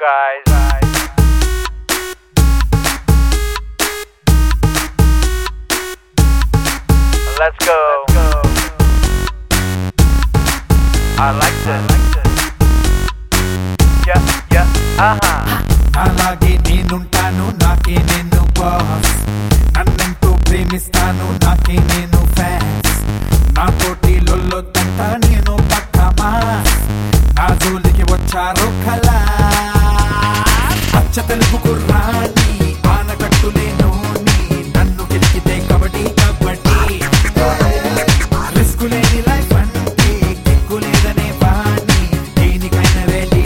guys. Let's go. I like this. Yeah. అలాగే నేనుంటాను నాకే నేను బాస్ నన్నెంతో ప్రేమిస్తాను నాకే నేను ఫ్యాన్స్ నా తోటి లొల్లొద్దంట నేను పక్కా మాస్ నా జోలికి వచ్చారు కలా అచ్చ తెలుగు కుర్రాని ఆనకట్టులేను నన్ను గెలికితే కబడ్డీ కబడ్డీ రిస్కు లేని లైఫ్ అంటే దిక్కు లేదనే వాణి దేనికైనా రెడీ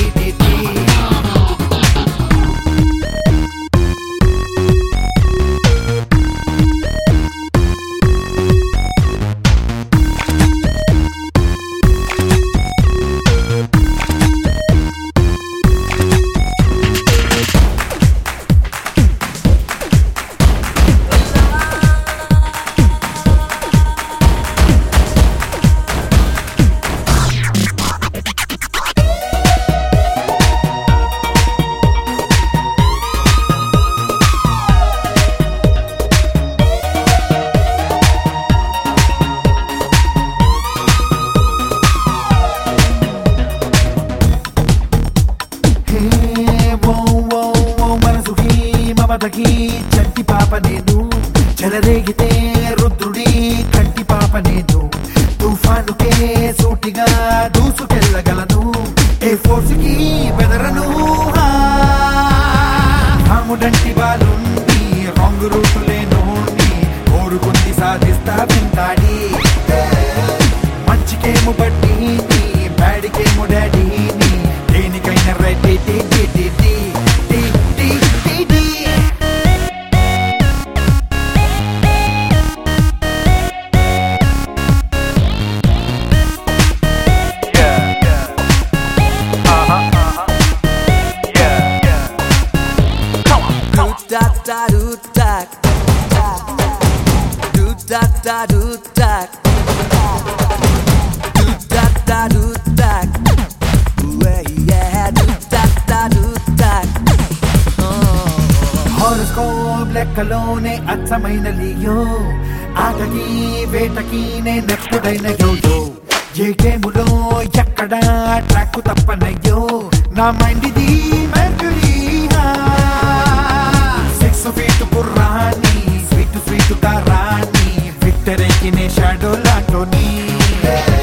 మమతకి చంటి పాప నేను చెలరేగితే రుద్రుడి కంటి పాప నేను తుఫానుకే సూటిగా దూసుకెళ్ళగలను ఏ ఫోర్స్కి బెదరను రాముడంటి బాలుండి రాంగ్ రూటులేను కోరుకుంది సాధిస్తా వింటాడి మంచికేమో బడ్డీని బ్యాడికేమో డాడీని దేనికైనా రెడీ హారోస్కోప్ లెక్కలోనే అచ్చమైన లియో ఆటకి వేటకి నేనెప్పుడైనా యోయో ఏ గేములో ఎక్కడ ట్రాక్ తప్పనయ్యో నా మైండ్ ఇది మెర్క్యూరీ 6 ఫీట్ కుర్రాని స్వీట్ గా రాని విక్టరీకి నే షాడో లాంటోని